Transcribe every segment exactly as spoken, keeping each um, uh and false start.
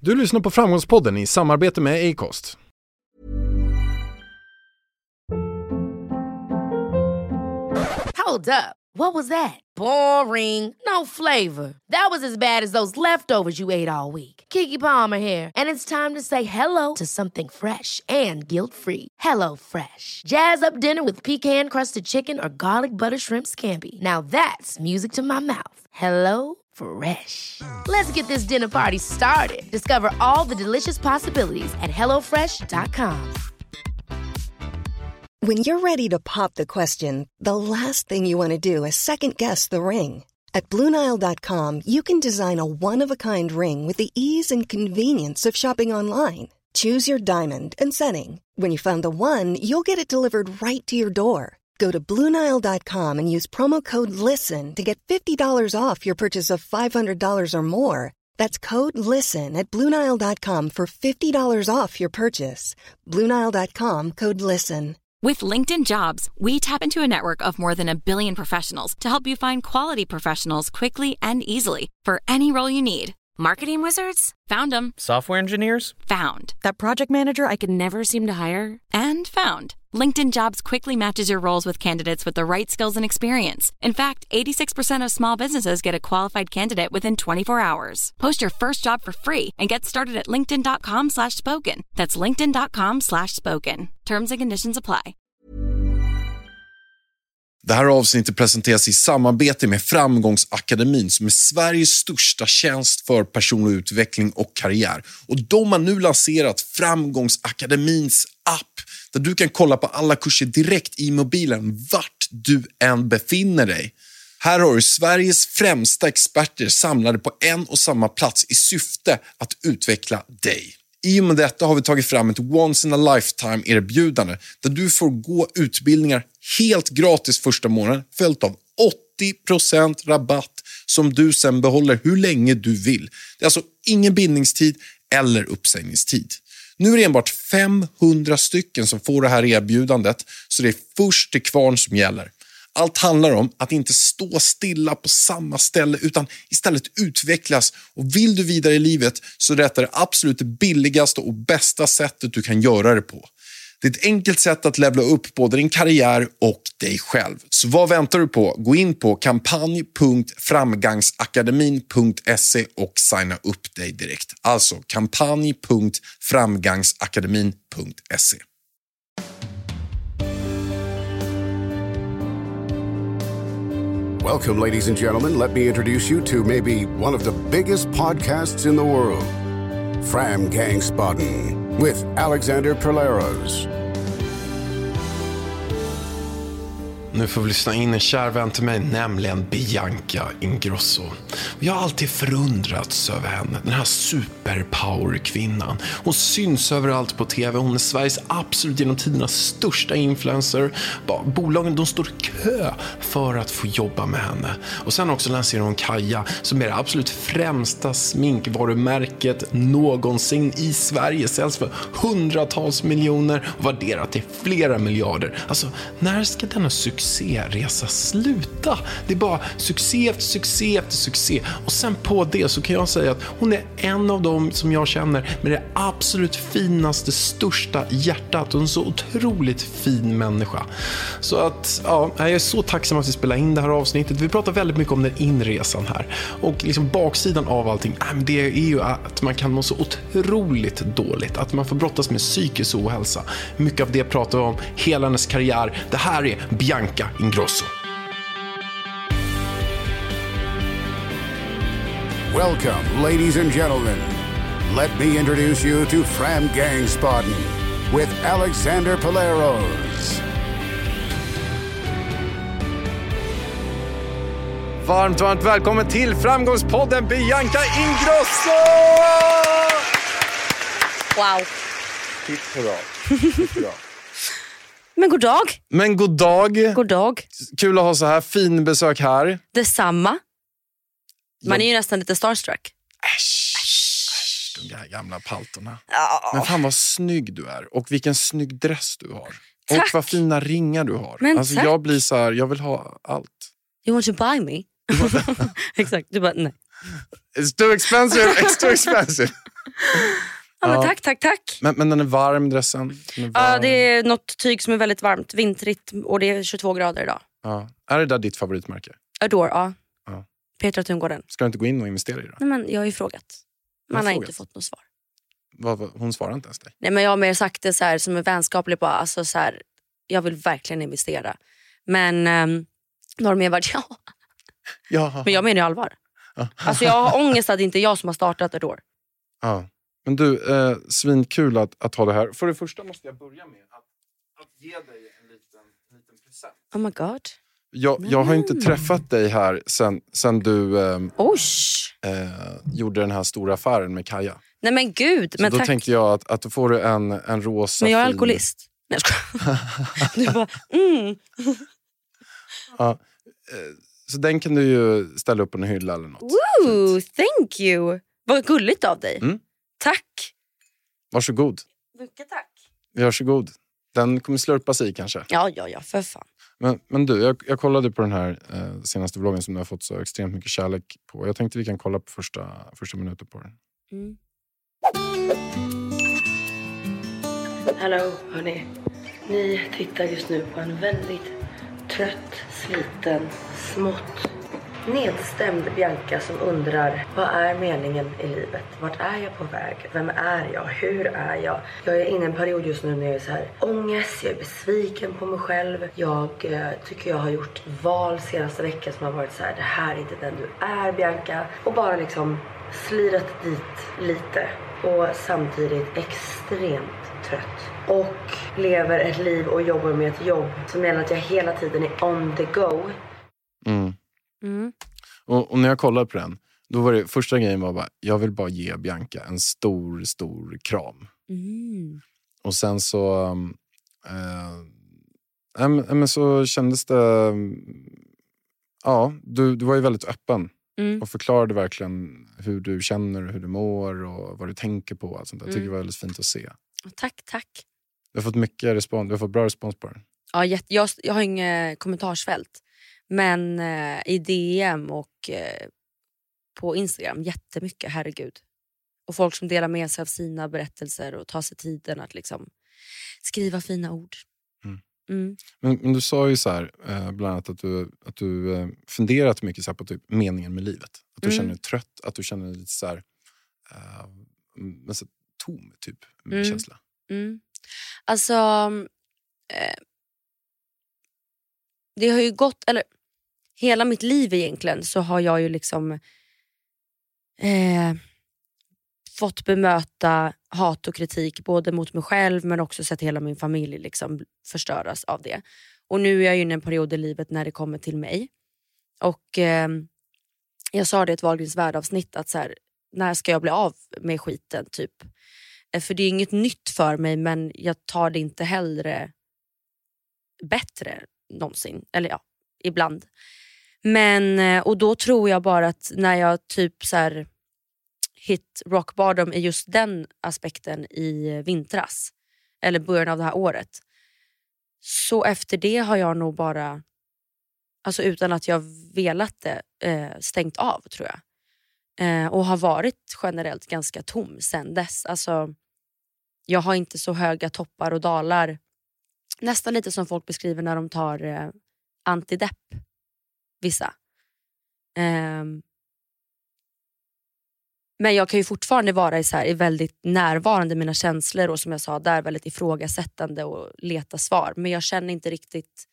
Du lyssnar på Framgångspodden i samarbete med Acast. Hold up. What was that? Boring. No flavor. That was as bad as those leftovers you ate all week. Keke Palmer here, and it's time to say hello to something fresh and guilt-free. Hello Fresh. Jazz up dinner with pecan-crusted chicken or garlic butter shrimp scampi. Now that's music to my mouth. Hello Fresh. Let's get this dinner party started. Discover all the delicious possibilities at hello fresh dot com. When you're ready to pop the question, the last thing you want to do is second-guess the ring. At Blue Nile dot com, you can design a one-of-a-kind ring with the ease and convenience of shopping online. Choose your diamond and setting. When you find the one, you'll get it delivered right to your door. Go to Blue Nile dot com and use promo code LISTEN to get fifty dollars off your purchase of five hundred dollars or more. That's code LISTEN at Blue Nile dot com for fifty dollars off your purchase. Blue Nile dot com, code LISTEN. With LinkedIn Jobs, we tap into a network of more than a billion professionals to help you find quality professionals quickly and easily for any role you need. Marketing wizards? Found them. Software engineers? Found. That project manager I could never seem to hire? And found. LinkedIn Jobs quickly matches your roles with candidates with the right skills and experience. In fact, eighty-six percent of small businesses get a qualified candidate within twenty-four hours. Post your first job for free and get started at linkedin dot com slash spoken. That's linkedin dot com slash spoken. Terms and conditions apply. Det här avsnittet presenteras i samarbete med Framgångsakademin som är Sveriges största tjänst för personlig utveckling och karriär. Och de har nu lanserat Framgångsakademins app där du kan kolla på alla kurser direkt i mobilen vart du än befinner dig. Här har du Sveriges främsta experter samlade på en och samma plats i syfte att utveckla dig. I och med detta har vi tagit fram ett once in a lifetime erbjudande där du får gå utbildningar helt gratis första månaden följt av åttio procent rabatt som du sen behåller hur länge du vill. Det är alltså ingen bindningstid eller uppsägningstid. Nu är det enbart femhundra stycken som får det här erbjudandet så det är först till kvarn som gäller. Allt handlar om att inte stå stilla på samma ställe utan istället utvecklas. Och vill du vidare i livet så är detta det absolut billigaste och bästa sättet du kan göra det på. Det är ett enkelt sätt att levla upp både din karriär och dig själv. Så vad väntar du på? Gå in på kampanj punkt framgangsakademin punkt se och signa upp dig direkt. Alltså kampanj punkt framgangsakademin punkt se. Welcome, ladies and gentlemen. Let me introduce you to maybe one of the biggest podcasts in the world, Framgångsspodden, with Alexander Perleros. Nu får vi lyssna in en kär vän till mig, nämligen Bianca Ingrosso. Jag har alltid förundrats över henne, den här superpower-kvinnan. Hon syns överallt på tv, hon är Sveriges absolut genom tiderna största influencer. Bolagen de står i kö för att få jobba med henne. Och sen också lanserar hon Kaja som är det absolut främsta sminkvarumärket någonsin i Sverige. Säljs för hundratals miljoner och värderat till flera miljarder. Alltså, när ska denna succé succéresa sluta? Det är bara succé efter succé efter succé. Och sen på det så kan jag säga att hon är en av dem som jag känner med det absolut finaste, största hjärtat. Hon är en så otroligt fin människa. Så att, ja, jag är så tacksam att vi spelar in det här avsnittet. Vi pratar väldigt mycket om den inresan här. Och liksom baksidan av allting, det är ju att man kan må så otroligt dåligt. Att man får brottas med psykisk ohälsa. Mycket av det pratar vi om, hela hennes karriär. Det här är Bianca Ingrosso. Welcome, ladies and gentlemen. Let me introduce you to Framgångsspodden with Alexander Perleros. Varmt, varmt välkommen till Framgångspodden Bianca Ingrosso! Wow. Titt hurra. Titt hurra. Men god dag. Men god dag. God dag. Kul att ha så här fin besök här. Detsamma. Man Jag... är ju nästan lite starstruck. Äsch, äsch, de här gamla paltorna. Ja. Men fan vad snygg du är. Och vilken snygg dress du har. Tack. Och vad fina ringar du har. Men alltså tack. jag blir så här, jag vill ha allt. You want to buy me? Exakt, du bara nej. It's too expensive, it's too expensive. Ja, men Ja. tack, tack, tack. Men, men den är varm, dressen? Den är Ja, varm. det är något tyg som är väldigt varmt, vintrigt och det är tjugotvå grader idag. Ja. Är det där ditt favoritmärke? Adore, ja. Ja. Petra Tungården. Ska du inte gå in och investera i det? Nej, men jag har ju frågat. Man har har frågat. inte fått något svar. Vad, vad, hon svarar inte ens dig. Nej, men jag har mer sagt det så här, som en vänskaplig bara. Alltså, så här, jag vill verkligen investera. Men um, då har de mer varit ja. Ja. Men jag menar ju allvar. Alltså jag har ångest att det inte är jag som har startat Adore. Ja. Men du, eh, svinkul att, att ha det här. För det första måste jag börja med att, att ge dig en liten, liten present. Oh my god. Jag, jag har inte träffat dig här sen, sen du eh, Oj. eh, gjorde den här stora affären med Kaja. Nej men gud. Så Men då tack. tänkte jag att, att du får en, en rosa Men jag är fin- alkoholist. Nej, jag skojar. Du bara, mm. Ja, eh, så den kan du ju ställa upp på en hylla eller något. Ooh, Fint. thank you. Vad gulligt av dig. Mm. Tack. Varsågod. Mycket tack. Varsågod. Den kommer slurpas i kanske. Ja, ja, ja, för fan. Men, men du, jag, jag kollade på den här eh, senaste vloggen som du har fått så extremt mycket kärlek på. Jag tänkte vi kan kolla på första, första minuten på den. Mm. Hallå hörni, ni tittar just nu på en väldigt trött, sliten, smått nedstämd Bianca som undrar: vad är meningen i livet? Vart är jag på väg? Vem är jag? Hur är jag? Jag är inne i en period just nu när jag är så här ångest, jag är besviken på mig själv. Jag eh, tycker jag har gjort val senaste veckan som har varit så här: det här är inte den du är, Bianca. Och bara liksom slirat dit lite. Och samtidigt extremt trött. Och lever ett liv och jobbar med ett jobb som gäller att jag hela tiden är on the go. Mm. Mm. Och, och när jag kollade på den, då var det första grejen var bara, jag vill bara ge Bianca en stor, stor kram. Mm. Och sen så äh, äh, men så kändes det, ja, du, du var ju väldigt öppen. Mm. Och förklarade verkligen hur du känner, hur du mår och vad du tänker på. Allt sånt där. Jag tycker Mm. det var väldigt fint att se. Tack, tack. Du har fått mycket respons, du har fått bra respons på den. Ja, jätte, jag, jag har inget kommentarsfält. Men eh, i D M och eh, på Instagram jättemycket, herregud. Och folk som delar med sig av sina berättelser och tar sig tiden att liksom skriva fina ord. Mm. Mm. Men, men du sa ju så här, eh, bland annat att du, att du eh, funderat mycket så här på typ meningen med livet. Att du Mm. känner dig trött, att du känner dig lite så här, eh, men så tom typ, med Mm. känsla. Mm. Alltså, eh, det har ju gått, eller hela mitt liv egentligen så har jag ju liksom eh, fått bemöta hat och kritik både mot mig själv men också sett hela min familj liksom förstöras av det. Och nu är jag ju i en period i livet när det kommer till mig. Och eh, jag sa det i ett Wahlgrens värld-avsnitt att så här, när ska jag bli av med skiten typ? Eh, för det är inget nytt för mig men jag tar det inte hellre bättre någonsin. Eller ja, ibland. Men, eh, och då tror jag bara att när jag typ så här hit rock bottom i just den aspekten i vintras eller början av det här året, så efter det har jag nog bara, alltså utan att jag velat det, eh, stängt av tror jag. Eh, och har varit generellt ganska tom sen dess. Alltså jag har inte så höga toppar och dalar, nästan lite som folk beskriver när de tar eh, antidepp, vissa. Um, men jag kan ju fortfarande vara i så här, i väldigt närvarande mina känslor och som jag sa där väldigt ifrågasättande och leta svar. Men jag känner inte riktigt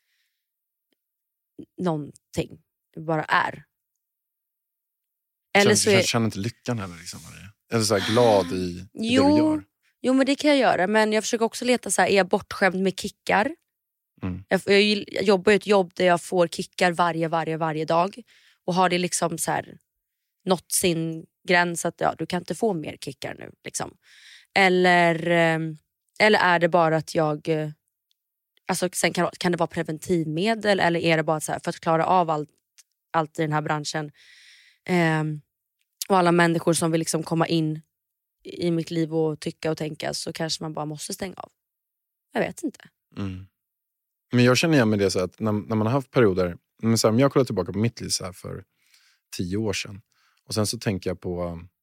någonting. Det bara är. Eller Känner, så du är... känner inte lyckan heller liksom? Eller så här glad i, i jo, det du gör? Jo, men det kan jag göra. Men jag försöker också leta så här, är jag bortskämd med kickar? Mm. Jag, jag, jag jobbar i ett jobb där jag får kickar varje, varje, varje dag. Och har det liksom så här nått sin gräns att ja, du kan inte få mer kickar nu. Liksom. Eller, eller är det bara att jag... Alltså, sen kan, kan det vara preventivmedel eller är det bara så här, för att klara av allt, allt i den här branschen. Eh, och alla människor som vill liksom komma in i mitt liv och tycka och tänka, så kanske man bara måste stänga av. Jag vet inte. Mm. Men jag känner igen med det så att när, när man har haft perioder, men så här, om jag kollar tillbaka på mitt liv så här för tio år sedan och sen så tänker jag på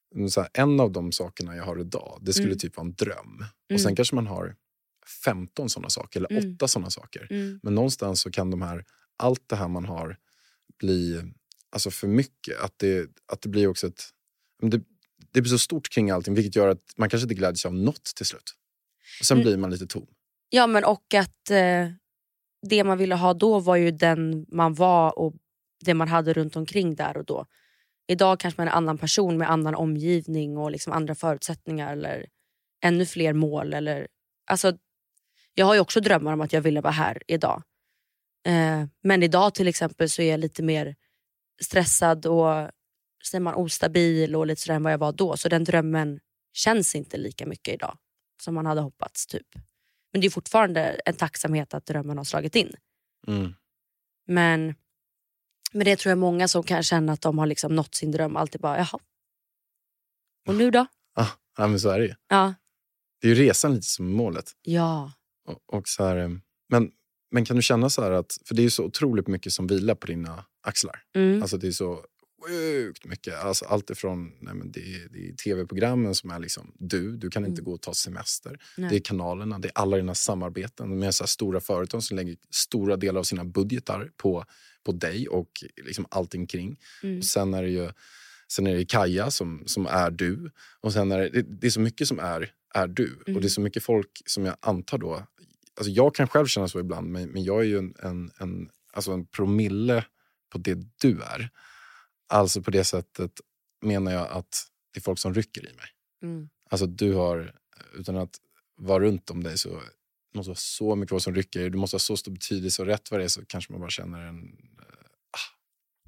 så här, en av de sakerna jag har idag, det skulle Mm. typ vara en dröm. Mm. Och sen kanske man har femton sådana saker eller Mm. åtta sådana saker. Mm. Men någonstans så kan de här, allt det här man har bli alltså för mycket. Att det, att det blir också ett... Det, det blir så stort kring allting, vilket gör att man kanske inte glädjer sig av något till slut. Och sen Mm. blir man lite tom. Ja, men och att eh, det man ville ha då var ju den man var och det man hade runt omkring där och då. Idag kanske man är en annan person med annan omgivning och liksom andra förutsättningar eller ännu fler mål. Eller, alltså, jag har ju också drömmar om att jag ville vara här idag. Eh, men idag till exempel så är jag lite mer stressad och säger man, ostabil och lite sådär än vad jag var då. Så den drömmen känns inte lika mycket idag som man hade hoppats typ. Men det är fortfarande en tacksamhet att drömmen har slagit in. Mm. Men, men det tror jag många som kan känna att de har liksom nått sin dröm. Alltid bara, jaha. Och nu då? Ah, ja, men så är det ju. Ja. Det är ju resan lite som målet. Ja. Och, och så här, eh, men, men kan du känna så här att, för det är ju så otroligt mycket som vilar på dina axlar. Mm. Alltså det är så sjukt mycket. Alltså allt ifrån, nej men det, är, det är tv-programmen som är liksom du, du kan inte Mm. gå och ta semester. Nej. Det är kanalerna, det är alla dina samarbeten med så här stora företag som lägger stora delar av sina budgetar på, på dig och liksom allting kring. Mm. Och sen är det ju sen är det Kaja som, som är du. Och sen är det, det, det är så mycket som är, är du. Mm. Och det är så mycket folk som jag antar då. Alltså jag kan själv känna så ibland, men, men jag är ju en, en, en, alltså en promille på det du är. Alltså på det sättet menar jag att det är folk som rycker i mig. Mm. Alltså du har, utan att vara runt om dig så det måste vara så mycket vad som rycker i dig. Du måste ha så stor betydelse och rätt vad det är så kanske man bara känner en... Ah.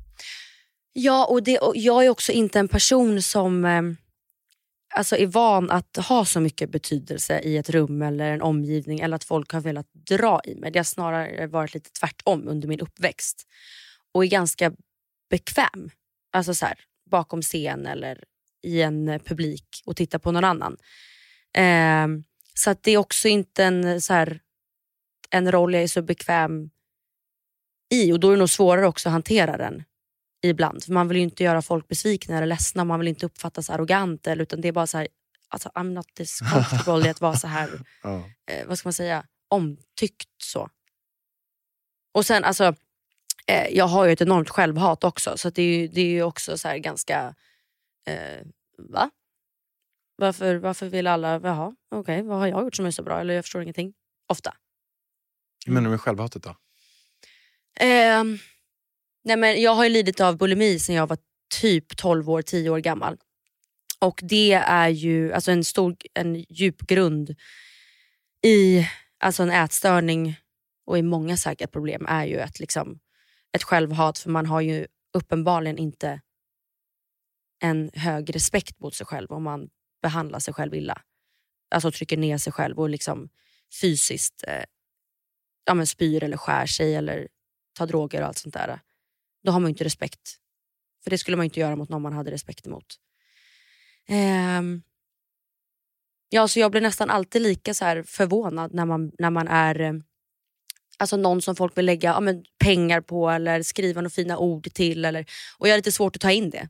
Ja, och, det, och jag är också inte en person som eh, alltså är van att ha så mycket betydelse i ett rum eller en omgivning. Eller att folk har velat dra i mig. Det har snarare varit lite tvärtom under min uppväxt. Och är ganska bekväm. Alltså så här, bakom scen eller i en publik och titta på någon annan. Eh, så att det är också inte en, så här, en roll jag är så bekväm i. Och då är det nog svårare också att hantera den ibland. För man vill ju inte göra folk besvikna eller ledsna. Man vill inte uppfattas arrogant. Eller, utan det är bara så här, alltså, I'm not this comfortable i att vara så här, Ja. eh, vad ska man säga, omtyckt så. Och sen alltså, eh, jag har ju ett enormt självhat också. Så att det är ju, det är ju också så här ganska, eh, va? Varför, varför vill alla, jaha, okej, okay, vad har jag gjort som är så bra? Eller jag förstår ingenting. Ofta. Hur menar du med självhatet då? Eh, nej men jag har ju lidit av bulimi sedan jag var typ tolv år, tio år gammal. Och det är ju alltså en stor, en djup grund i alltså en ätstörning och i många säkert problem är ju ett, liksom, ett självhat. För man har ju uppenbarligen inte en hög respekt mot sig själv om man behandlar sig själv illa. Alltså trycker ner sig själv och liksom fysiskt eh, ja, men spyr eller skär sig eller tar droger och allt sånt där. Då har man ju inte respekt. För det skulle man ju inte göra mot någon man hade respekt emot. Ehm. Ja, så jag blir nästan alltid lika så här förvånad när man, när man är eh, alltså någon som folk vill lägga ja, men pengar på eller skriva några fina ord till. Eller, och jag har lite svårt att ta in det.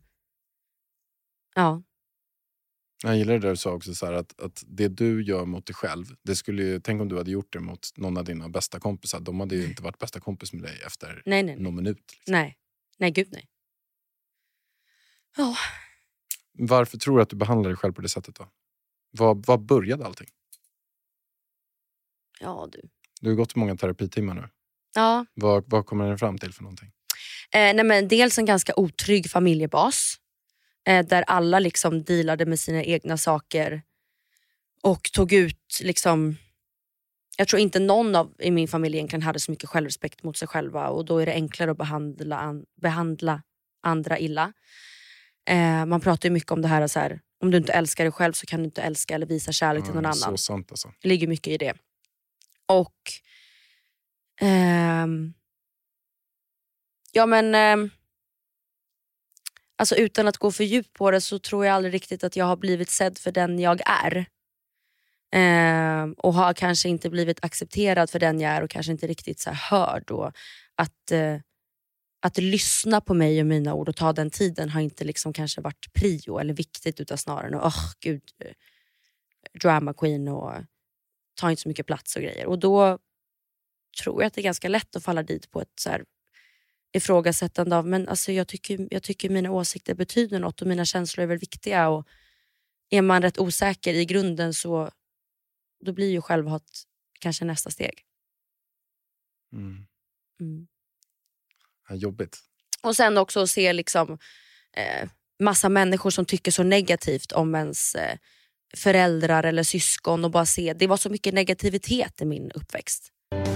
Ja. Jag gillar det där du sa också så här, att, att det du gör mot dig själv, det skulle ju, tänk om du hade gjort det mot någon av dina bästa kompisar. De hade ju inte varit bästa kompis med dig efter nej, nej, nej. någon minut. Liksom. Nej, nej gud nej. Ja. Varför tror du att du behandlar dig själv på det sättet då? Vad, vad började allting? Ja du. Du har gått många terapitimmar nu. Ja. Vad, vad kommer den fram till för någonting? Eh, nej men dels en ganska otrygg familjebas. Eh, där alla liksom dealade med sina egna saker. Och tog ut liksom... Jag tror inte någon av i min familj egentligen hade så mycket självrespekt mot sig själva. Och då är det enklare att behandla, an, behandla andra illa. Eh, man pratar ju mycket om det här, så här. Om du inte älskar dig själv så kan du inte älska eller visa kärlek Ja, till någon annan. Så sant alltså. Det ligger mycket i det. Och... Ehm, ja men... Ehm, alltså utan att gå för djupt på det så tror jag aldrig riktigt att jag har blivit sedd för den jag är. Ehm, och har kanske inte blivit accepterad för den jag är och kanske inte riktigt så här hörd. Och att, eh, att lyssna på mig och mina ord och ta den tiden har inte liksom kanske varit prio eller viktigt, utan snarare åh oh, gud, drama queen och ta inte så mycket plats och grejer. Och då tror jag att det är ganska lätt att falla dit på ett så här ifrågasättande av, men alltså jag tycker, jag tycker mina åsikter betyder något och mina känslor är väl viktiga, och är man rätt osäker i grunden så då blir ju självhat kanske nästa steg. Mm. Mm. Ja, jobbigt. Och sen också se liksom eh, massa människor som tycker så negativt om ens eh, föräldrar eller syskon, och bara se, det var så mycket negativitet i min uppväxt.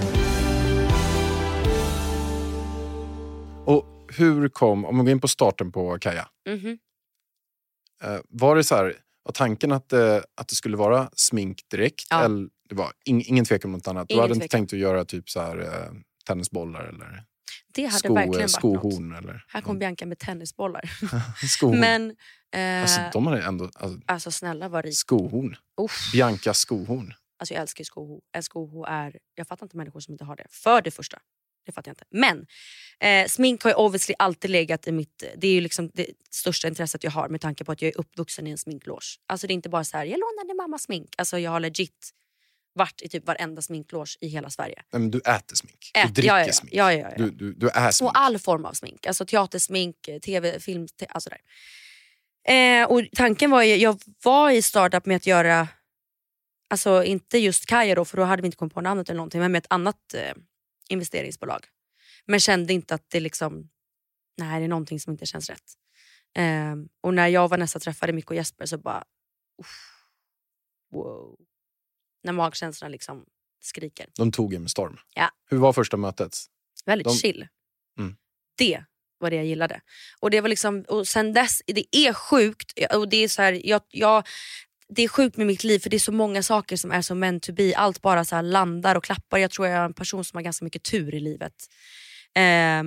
Och hur kom, om man går in på starten på Kaja, Mm-hmm. eh, var det så här, var tanken att det, att det skulle vara smink direkt? Ja. Eller det var ing, ingen tvekan om något annat? Ingen du hade inte tvekan. tänkt att göra typ så här eh, tennisbollar eller Det hade sko, verkligen varit skohorn? något. Eller, Här kom Bianca med tennisbollar. skohorn. Men eh, Alltså de hade ändå, alltså, alltså snälla var rik. skohorn. Uff. Bianca skohorn. Alltså jag älskar skoho. En skoho är, jag fattar inte människor som inte har det. För det första, det fattar jag inte. Men eh, smink har ju obviously alltid legat i mitt, det är ju liksom det största intresset jag har med tanke på att jag är uppvuxen i en sminkloge. Alltså det är inte bara så här, jag lånade mamma smink. Alltså jag har legit varit i typ varenda sminkloge i hela Sverige. Nej, men du äter smink. Ät, du dricker ja, ja, ja. smink. Ja, ja, ja. Du, du, du är smink. Och all form av smink. Alltså teatersmink, tv, film, te- alltså där. Eh, och tanken var ju, jag var i startup med att göra, alltså inte just Kaja då, för då hade vi inte kommit på namnet eller någonting, men med ett annat eh, investeringsbolag. Men kände inte att det liksom, nej, det är någonting som inte känns rätt. Eh, och när jag och Vanessa träffade Micke och Jesper så bara, uff, wow. När magkänslorna liksom skriker. De tog en med storm. Ja. Hur var första mötet? Väldigt De- chill. Mm. Det var det jag gillade. Och det var liksom, och sen dess, det är sjukt, och det är så här, jag, jag, det är sjukt med mitt liv, för det är så många saker som är så meant to be. Allt bara så här landar och klappar. Jag tror jag är en person som har ganska mycket tur i livet. Eh,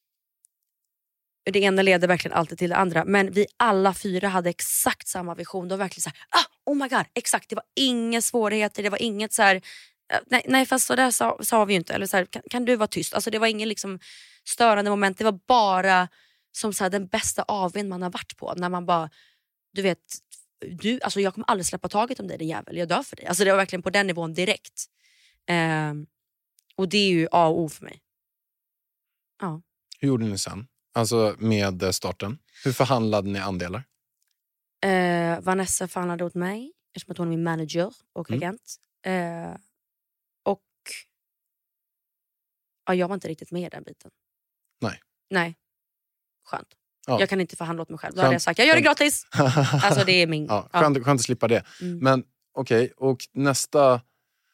det ena leder verkligen alltid till det andra. Men vi alla fyra hade exakt samma vision. De var verkligen så här, ah, oh my god, exakt. Det var inga svårigheter, det var inget så här, nej, nej fast så där sa, sa vi ju inte. Eller så här, kan, kan du vara tyst? Alltså det var ingen liksom störande moment. Det var bara som så här, den bästa avvind man har varit på. När man bara, du vet, du, alltså jag kommer aldrig släppa taget om dig, din jävel. Jag dör för dig. Alltså det var verkligen på den nivån direkt. Eh, och det är ju A och O för mig. Ja. Hur gjorde ni sen? Alltså med starten. Hur förhandlade ni andelar? Eh, Vanessa förhandlade åt mig, eftersom att hon är min manager och Mm. agent. Eh, och ja, jag var inte riktigt med i den biten. Nej. Nej. Skönt. Ja. Jag kan inte förhandla åt mig själv. Då Skönt. hade jag sagt, jag gör det Skönt. gratis. Alltså det är min. Ja, Ja. skönt, skönt att slippa det. Mm. Men okej, och nästa...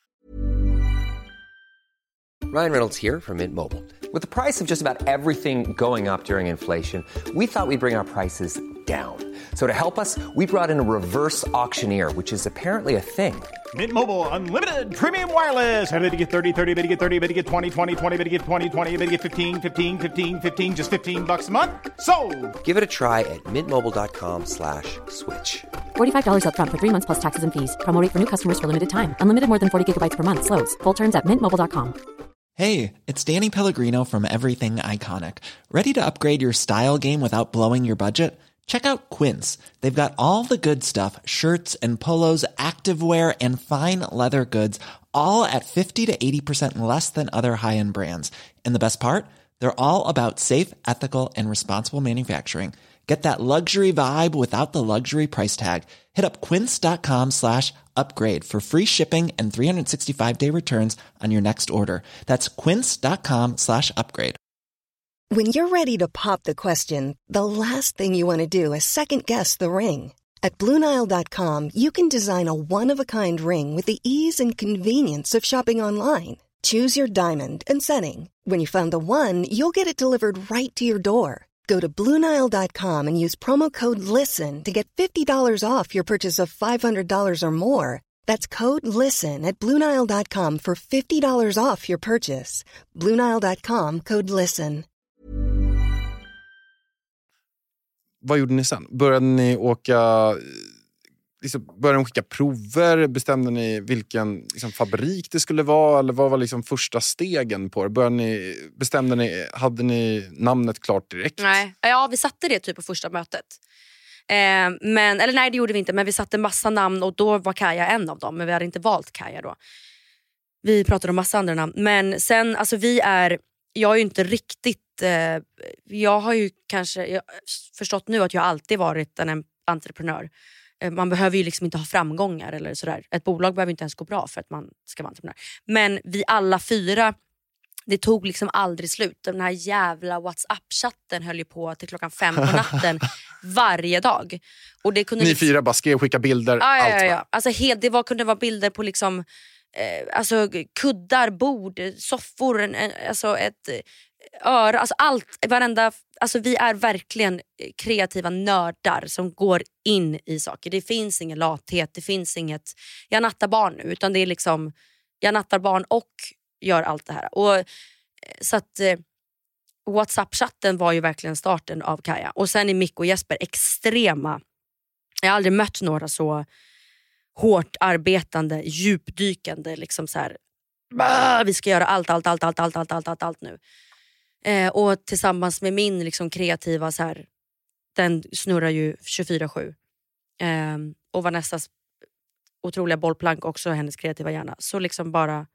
Ryan Reynolds here from Mint Mobile. With the price of just about everything going up during inflation, we thought we'd bring our prices down. So to help us, we brought in a reverse auctioneer, which is apparently a thing. Mint Mobile Unlimited Premium Wireless. How to get thirty, thirty, how to get thirty, how to get twenty, twenty, twenty, how to get twenty, twenty, how to get fifteen, fifteen, fifteen, fifteen, just fifteen bucks a month? Sold! Give it a try at mintmobile.com slash switch. forty-five dollars up front for three months plus taxes and fees. Promo rate for new customers for limited time. Unlimited more than forty gigabytes per month. Slows full terms at mint mobile dot com. Hey, it's Danny Pellegrino from Everything Iconic. Ready to upgrade your style game without blowing your budget? Check out Quince. They've got all the good stuff, shirts and polos, activewear and fine leather goods, all at fifty to eighty percent less than other high-end brands. And the best part? They're all about safe, ethical and responsible manufacturing. Get that luxury vibe without the luxury price tag. Hit up quince.com slash upgrade for free shipping and three sixty-five day returns on your next order. That's quince.com slash upgrade. When you're ready to pop the question, the last thing you want to do is second-guess the ring. At Blue Nile dot com, you can design a one-of-a-kind ring with the ease and convenience of shopping online. Choose your diamond and setting. When you find the one, you'll get it delivered right to your door. Go to Blue Nile dot com and use promo code LISTEN to get fifty dollars off your purchase of five hundred dollars or more. That's code LISTEN at Blue Nile dot com for fifty dollars off your purchase. Blue Nile dot com, code LISTEN. Vad gjorde ni sen? Började ni åka liksom, började de skicka prover? Bestämde ni vilken liksom, fabrik det skulle vara? Eller vad var liksom första stegen på det? Började ni, bestämde ni, hade ni namnet klart direkt? Nej, ja vi satte det typ på första mötet. Eh, men, eller nej det gjorde vi inte, men vi satte massa namn och då var Kaja en av dem. Men vi hade inte valt Kaja då. Vi pratade om massa andra namn. Men sen, alltså vi är, jag är ju inte riktigt, eh, jag har ju kanske jag, förstått nu att jag alltid varit en entreprenör. Eh, man behöver ju liksom inte ha framgångar eller sådär. Ett bolag behöver inte ens gå bra för att man ska vara entreprenör. Men vi alla fyra, det tog liksom aldrig slut. Den här jävla WhatsApp-chatten höll ju på till klockan fem på natten varje dag. Och det kunde Ni liksom... fyra bara skrev, skicka bilder, ja, allt ja, ja, ja. va? Alltså helt, det var, kunde vara bilder på liksom eh, alltså kuddar, bord, soffor, en, en, alltså ett öra, alltså allt, varenda, alltså vi är verkligen kreativa nördar som går in i saker. Det finns ingen lathet, det finns inget, jag nattar barn nu, utan det är liksom, jag nattar barn och gör allt det här. Och så att eh, WhatsApp-chatten var ju verkligen starten av Kaja. Och sen är Mick och Jesper extrema. Jag har aldrig mött några så hårt arbetande, djupdykande liksom så här, bah, vi ska göra allt, allt, allt, allt, allt, allt, allt, allt, allt nu. Eh, och tillsammans med min liksom kreativa så här, den snurrar ju tjugofyra sju. Eh, och Vanessas otroliga bollplank också, hennes kreativa hjärna. Så liksom bara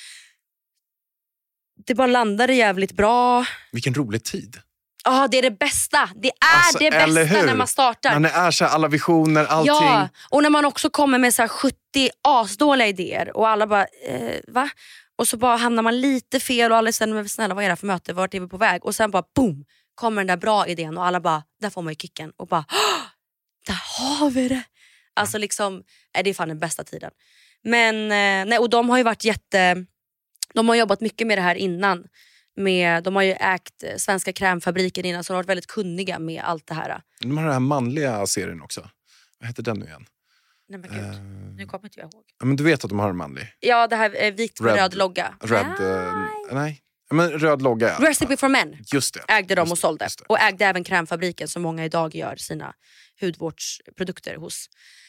det bara landade jävligt bra. Vilken rolig tid. Ja, det är det bästa. Det är alltså, det bästa när man startar. När det är så här, alla visioner, allting. Ja, och när man också kommer med så här sjuttio asdåliga idéer och alla bara, eh, va? Och så bara hamnar man lite fel och alla säger, men snälla vad är det för möte? Vart är vi på väg? Och sen bara boom, kommer den där bra idén och alla bara, där får man ju kicken. Och bara, där har vi det. Alltså liksom, är det är fan den bästa tiden. Men, eh, nej, och de har ju varit jätte... De har jobbat mycket med det här innan. Med, de har ju ägt Svenska krämfabriken innan, så de har varit väldigt kunniga med allt det här. De har den här manliga serien också. Vad heter den nu igen? Nej men gud, uh, nu kommer inte jag ihåg. Ja, men du vet att de har en manlig? Ja, det här är vikt med röd logga. Red, uh, nej. Men röd logga, ja. Recipe for Men. Just det. Ägde de och Just sålde. det. Och ägde även krämfabriken som många idag gör sina hudvårdsprodukter hos.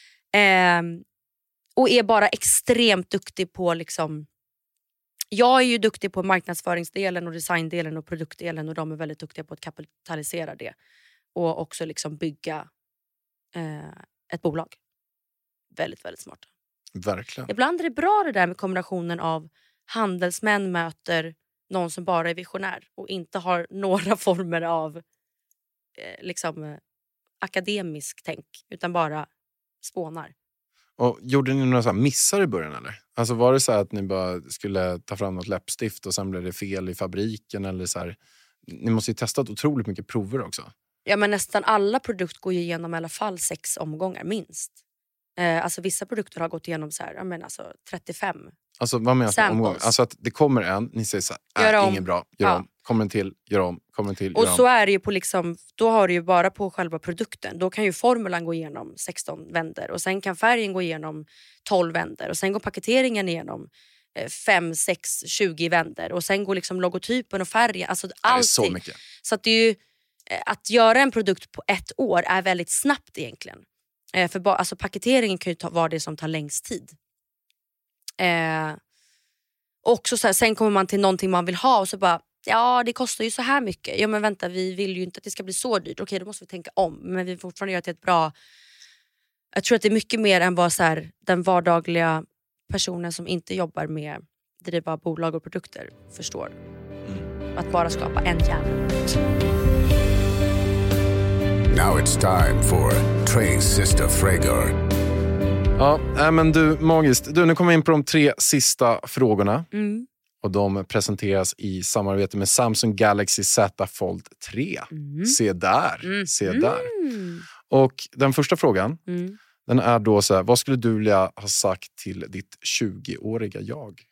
Eh, och är bara extremt duktig på liksom... Jag är ju duktig på marknadsföringsdelen och designdelen och produktdelen, och de är väldigt duktiga på att kapitalisera det. Och också liksom bygga eh, ett bolag. Väldigt, väldigt smart. Verkligen. Ibland är det bra det där med kombinationen av handelsmän möter någon som bara är visionär och inte har några former av eh, liksom eh, akademisk tänk, utan bara spånar. Och gjorde ni några så här missar i början eller? Alltså var det så här att ni bara skulle ta fram något läppstift och sen blev det fel i fabriken eller så här? Ni måste ju testat otroligt mycket prover också. Ja, men nästan alla produkter går ju igenom i alla fall sex omgångar minst. Eh, alltså vissa produkter har gått igenom så här, jag menar alltså trettiofem. Alltså vad menas med omgång? Alltså att det kommer en, ni säger så här, äh, ingen bra, gör ja. om, kommer en till, gör om, kommer en till, och gör så om. är det ju på liksom, då har du ju bara på själva produkten. Då kan ju formulan gå igenom sexton vänder och sen kan färgen gå igenom tolv vänder och sen går paketeringen igenom fem, sex, tjugo vänder och sen går liksom logotypen och färgen, alltså allting. Så mycket. Så att det är ju, att göra en produkt på ett år är väldigt snabbt egentligen. För ba, alltså paketeringen kan ju ta, vara det som tar längst tid. Eh, också så här, sen kommer man till någonting man vill ha och så bara, ja det kostar ju så här mycket. Ja men vänta, vi vill ju inte att det ska bli så dyrt. Okej, då måste vi tänka om. Men vi får fortfarande göra till ett bra... Jag tror att det är mycket mer än vad så här, den vardagliga personen som inte jobbar med driva bolag och produkter förstår. Mm. Att bara skapa en hjärna. Now it's time for Trey's sister Frager. Ja, men du, magiskt. Du, nu kommer vi in på de tre sista frågorna. Mm. Och de presenteras i samarbete med Samsung Galaxy Z Fold tre. Mm. Se där, mm. se där. Mm. Och den första frågan, mm. den är då så här, vad skulle du vilja ha sagt till ditt tjugoåriga jag?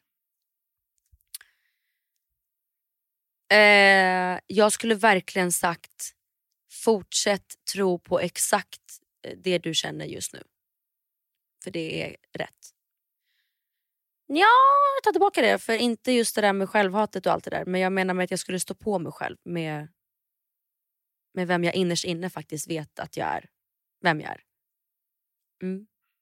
Eh, jag skulle verkligen sagt, fortsätt tro på exakt det du känner just nu. För det är rätt. Ja, jag tar tillbaka det. För inte just det där med självhatet och allt det där. Men jag menar med att jag skulle stå på mig själv. Med, med vem jag innerst inne faktiskt vet att jag är. Vem jag är. Mm.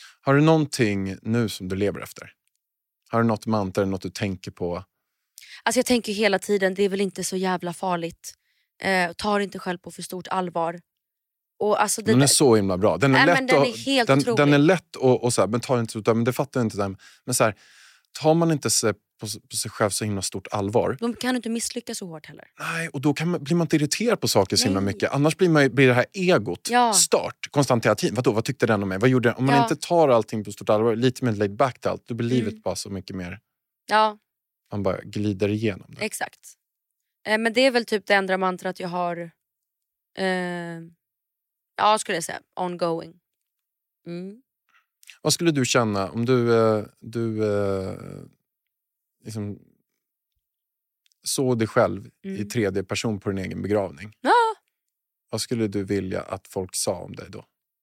Har du någonting nu som du lever efter? Har du något mantra eller något du tänker på? Alltså jag tänker hela tiden, det är väl inte så jävla farligt. Eh, tar inte själv på för stort allvar. Och alltså det den är där... så himla bra. Den är Nej, lätt men den och, är helt den, otrolig. den är lätt och, och så här, men tar inte men det fattar jag inte. Men så här, tar man inte sig på, på sig själv så himla stort allvar. De kan inte misslyckas så hårt heller. Nej, och då kan man, blir man inte irriterad på saker så Nej. himla mycket. Annars blir, man, blir det här egot Ja. start konstant hela tiden. Vadå, vad tyckte den om mig? Vad gjorde den? Om man Ja. inte tar allting på stort allvar, lite mer laid back till allt, då blir Mm. livet bara så mycket mer. Ja, Man bara glider igenom det. exakt. Eh, men det är väl typ det enda mantrat jag har. Eh, ja, skulle jag säga. Ongoing. Mm. Vad skulle du känna om du, eh, du eh, liksom såg dig själv Mm. i tredje person på din egen begravning? Ja. Vad skulle du vilja att folk sa om dig då?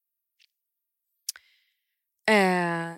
Eh,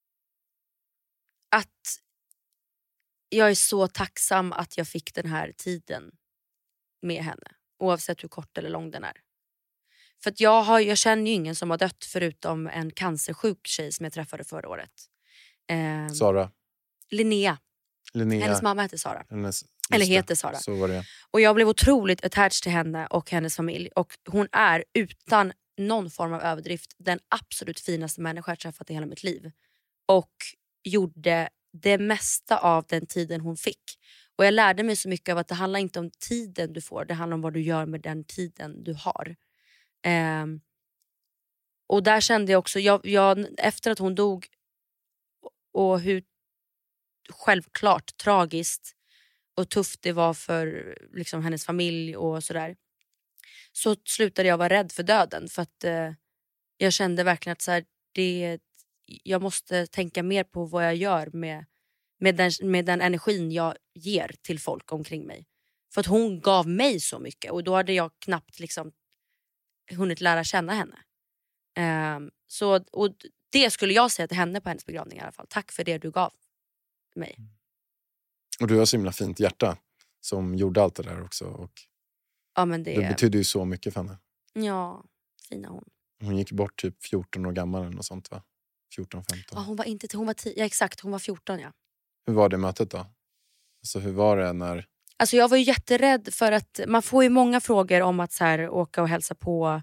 att jag är så tacksam att jag fick den här tiden med henne. Oavsett hur kort eller lång den är. För att jag, har, jag känner ju ingen som har dött förutom en cancersjuk tjej som jag träffade förra året. Eh, Sara? Linnea. Linnea? Hennes mamma heter Sara. Hennes, Eller det. heter Sara. Så var det. Och jag blev otroligt attached till henne och hennes familj. Och hon är utan någon form av överdrift den absolut finaste människa jag träffat i hela mitt liv. Och gjorde det mesta av den tiden hon fick. Och jag lärde mig så mycket av att det handlar inte om tiden du får. Det handlar om vad du gör med den tiden du har. Um, och där kände jag också, jag, jag, efter att hon dog och hur självklart tragiskt och tufft det var för liksom, hennes familj och sådär, så slutade jag vara rädd för döden. För att uh, jag kände verkligen att så här, det, jag måste tänka mer på vad jag gör med, med, den, med den energin jag ger till folk omkring mig. För att hon gav mig så mycket och då hade jag knappt liksom hunnit lära känna henne. Um, så, och det skulle jag säga till henne på hennes begravning i alla fall. Tack för det du gav mig. Och du har så himla fint hjärta som gjorde allt det där också. Och ja, men det... det betyder ju så mycket för henne. Ja, fina hon. Hon gick bort typ fjorton år gammal eller något sånt va? fjorton femton. Ja, hon var inte hon var tio, ja, exakt, hon var fjorton ja. Hur var det mötet då? Alltså hur var det när... Alltså jag var ju jätterädd för att man får ju många frågor om att så här, åka och hälsa på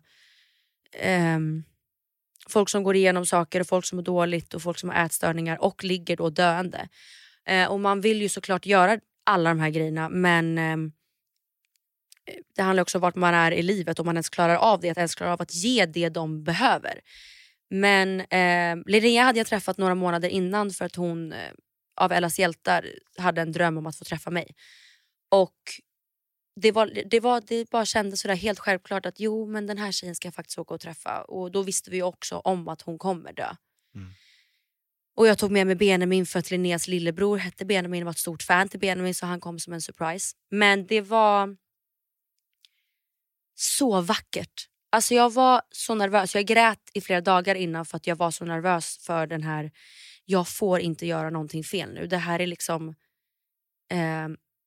um, folk som går igenom saker och folk som är dåligt och folk som har ätstörningar och ligger då döende. Uh, och man vill ju såklart göra alla de här grejerna, men um, det handlar också om vart man är i livet, om man ens klarar av det, att ens klarar av att ge det de behöver. Men uh, Linnea hade jag träffat några månader innan för att hon uh, av Ellas hjältar hade en dröm om att få träffa mig. Och det, var, det, var, det bara kändes sådär helt självklart att jo, men den här tjejen ska jag faktiskt åka och träffa. Och då visste vi också om att hon kommer dö. Mm. Och jag tog med mig Benjamin för att Linneas lillebror hette Benjamin, var ett stort fan till Benjamin, så han kom som en surprise. Men det var så vackert. Alltså jag var så nervös. Jag grät i flera dagar innan för att jag var så nervös för den här, jag får inte göra någonting fel nu. Det här är liksom... Eh,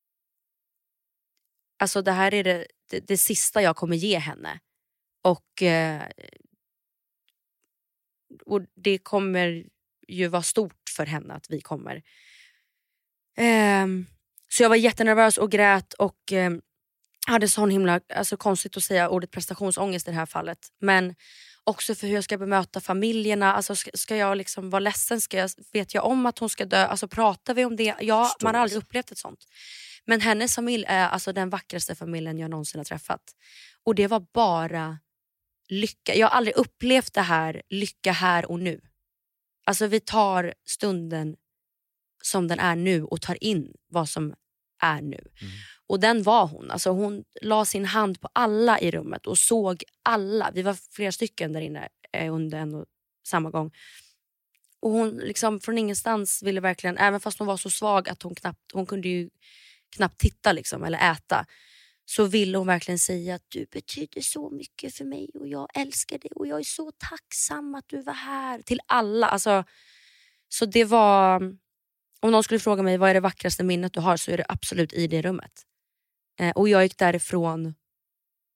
Alltså det här är det, det, det sista jag kommer ge henne. Och, eh, och det kommer ju vara stort för henne att vi kommer. Eh, så jag var jättenervös och grät och eh, hade sån himla, alltså konstigt att säga ordet prestationsångest i det här fallet. Men också för hur jag ska bemöta familjerna. Alltså ska, ska jag liksom vara ledsen? Ska jag, vet jag om att hon ska dö? Alltså pratar vi om det? Ja, man har aldrig upplevt ett sånt. Men hennes familj är alltså den vackraste familjen jag någonsin har träffat. Och det var bara lycka. Jag har aldrig upplevt det här, lycka här och nu. Alltså vi tar stunden som den är nu och tar in vad som är nu. Mm. Och den var hon. Alltså hon la sin hand på alla i rummet och såg alla. Vi var flera stycken där inne eh, under en och samma gång. Och hon liksom från ingenstans ville verkligen, även fast hon var så svag att hon knappt, hon kunde ju knappt titta liksom, eller äta, så ville hon verkligen säga att du betyder så mycket för mig och jag älskar dig och jag är så tacksam att du var här, till alla. Alltså, så det var, om någon skulle fråga mig vad är det vackraste minnet du har, så är det absolut i det rummet. Eh, och jag gick därifrån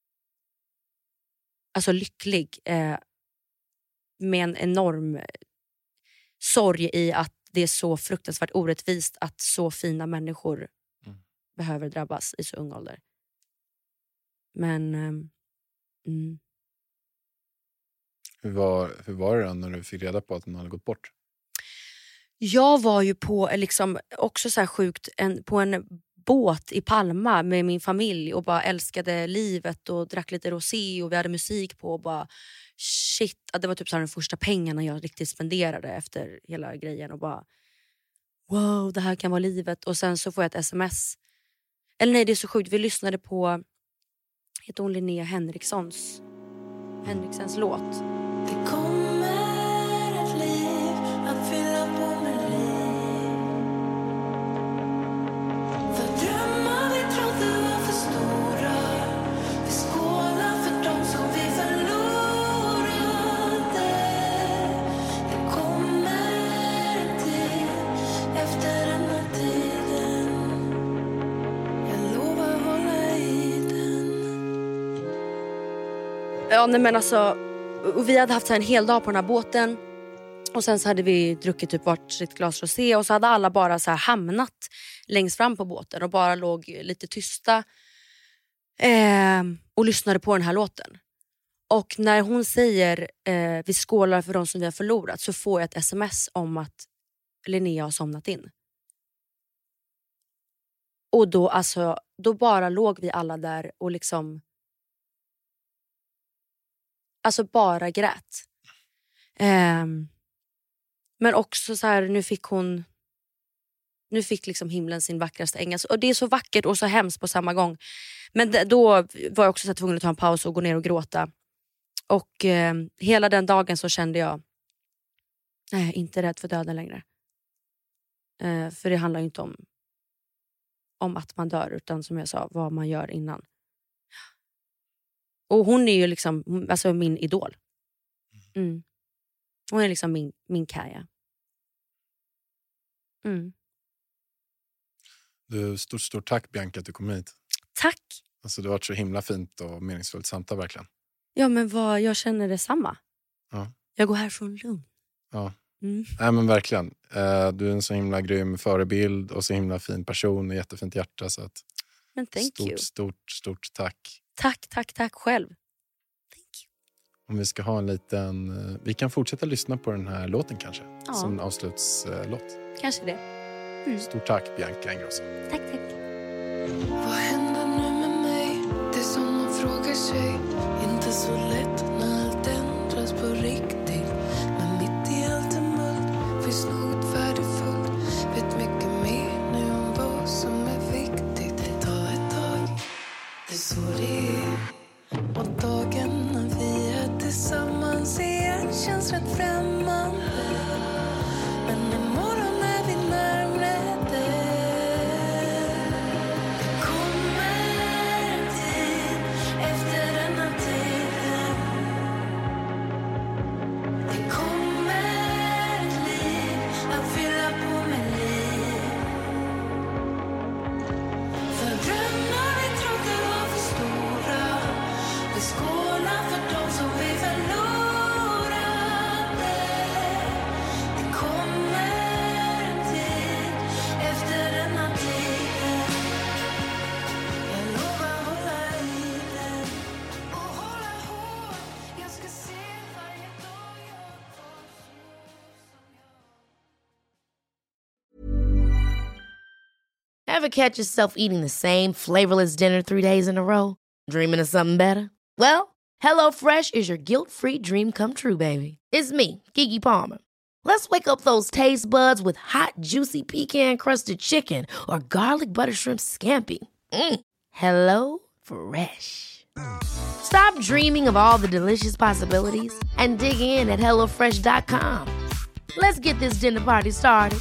alltså lycklig, eh, med en enorm sorg i att det är så fruktansvärt orättvist att så fina människor mm. behöver drabbas i så ung ålder. Men um, mm. hur, var, hur var det då när du fick reda på att hon hade gått bort? Jag var ju på liksom, också så här sjukt en, på en båt i Palma med min familj och bara älskade livet och drack lite rosé och vi hade musik på och bara shit, det var typ så här de första pengarna jag riktigt spenderade efter hela grejen och bara wow, det här kan vara livet. Och sen så får jag ett sms, eller nej, det är så sjukt, vi lyssnade på, heter hon Linnea Henrikssons Henriksens låt. Det kommer ett liv att fylla på med liv. För drömmar vi trodde var för stora. Vi skålar för dem som vi förlorade. Det kommer en tid efter den här tiden. Jag lovar hålla i den. Ja, nej men alltså, och vi hade haft så här en hel dag på den här båten. Och sen så hade vi druckit typ vart sitt glas rosé. Och så hade alla bara så här hamnat längst fram på båten. Och bara låg lite tysta. Eh, och lyssnade på den här låten. Och när hon säger eh, vi skålar för de som vi har förlorat. Så får jag ett sms om att Linnea har somnat in. Och då alltså, då bara låg vi alla där och liksom... Alltså bara grät. Um, men också så här, nu fick hon... Nu fick liksom himlen sin vackraste äng. Alltså, och det är så vackert och så hemskt på samma gång. Men det, då var jag också så tvungen att ta en paus och gå ner och gråta. Och eh, hela den dagen så kände jag... Nej, jag är inte rädd för döden längre. Uh, för det handlar ju inte om... Om att man dör, utan som jag sa, vad man gör innan. Och hon är ju liksom alltså min idol. Mm. Hon är liksom min, min Kaja. Mm. Du, stort, stort tack Bianca att du kom hit. Tack. Alltså det har varit så himla fint och meningsfullt samtal verkligen. Ja men vad, jag känner detsamma. Ja. Jag går härifrån lugn. Ja. Mm. Nej men verkligen. Uh, du är en så himla grym förebild och så himla fin person och jättefint hjärta. Så att men thank stort, you. Stort, stort tack. Tack, tack, tack själv. Thank you. Om vi ska ha en liten... Uh, vi kan fortsätta lyssna på den här låten kanske. Ja. Som avslutslåt. Uh, kanske det. Mm. Stort tack Bianca Ingrosso. Tack, tack. Vad händer nu med mig? Det är som man frågar sig. Inte så lätt när allt ändras på riktigt. Men mitt i allt är mörkt finns något värdefullt. Vet mycket mer nu om vad som är viktigt. Det tar ett tag, det är så det är. Och dagen när vi är tillsammans igen känns rätt främmande. Men imorgon är vi närmare dig. Det kommer en tid efter denna tiden. Det kommer ett liv att fylla på med liv. För drömmar vi trodde var för stora. Vi skålar för dem som vi förlorade. Det kommer en tid efter denna tiden. Jag lovar hålla i den och hålla hårt. Jag ska se varje dag jag får Ever catch yourself eating the same flavorless dinner three days in a row? Dreaming of something better? Well, HelloFresh is your guilt-free dream come true, baby. It's me, Keke Palmer. Let's wake up those taste buds with hot, juicy pecan-crusted chicken or garlic butter shrimp scampi. Mm. Hello Fresh. Stop dreaming of all the delicious possibilities and dig in at hello fresh dot com. Let's get this dinner party started.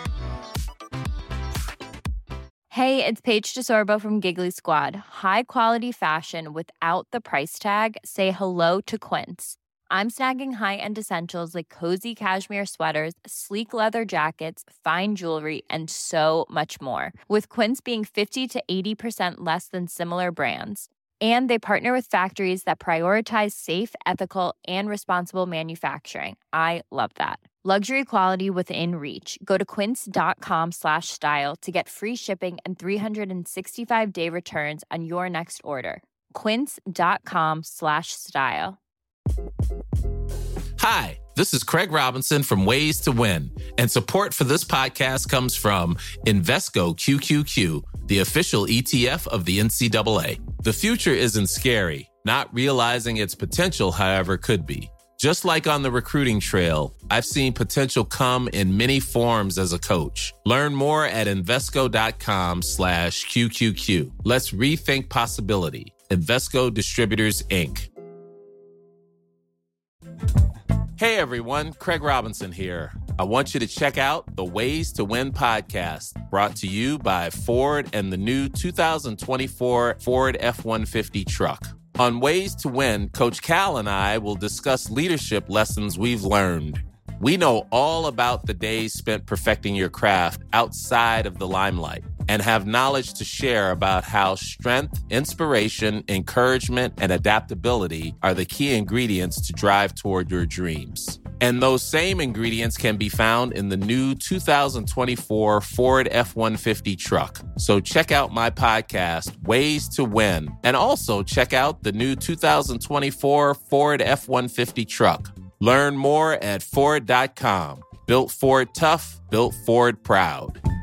Hey, it's Paige DeSorbo from Giggly Squad. High quality fashion without the price tag. Say hello to Quince. I'm snagging high-end essentials like cozy cashmere sweaters, sleek leather jackets, fine jewelry, and so much more. With Quince being fifty to eighty percent less than similar brands. And they partner with factories that prioritize safe, ethical, and responsible manufacturing. I love that. Luxury quality within reach. Go to quince.com slash style to get free shipping and three sixty-five day returns on your next order. Quince.com slash style. Hi, this is Craig Robinson from Ways to Win, and support for this podcast comes from Invesco Q Q Q, the official E T F of the N C double A. The future isn't scary. Not realizing its potential, however, could be. Just like on the recruiting trail, I've seen potential come in many forms as a coach. Learn more at Invesco.com slash QQQ. Let's rethink possibility. Invesco Distributors, Incorporated. Hey everyone, Craig Robinson here. I want you to check out the Ways to Win podcast, brought to you by Ford and the new two thousand twenty-four Ford F one fifty truck. On Ways to Win, Coach Cal and I will discuss leadership lessons we've learned. We know all about the days spent perfecting your craft outside of the limelight and have knowledge to share about how strength, inspiration, encouragement, and adaptability are the key ingredients to drive toward your dreams. And those same ingredients can be found in the new two thousand twenty-four Ford F one fifty truck. So check out my podcast, Ways to Win, and also check out the new two thousand twenty-four Ford F one fifty truck. Learn more at Ford dot com. Built Ford tough, built Ford proud.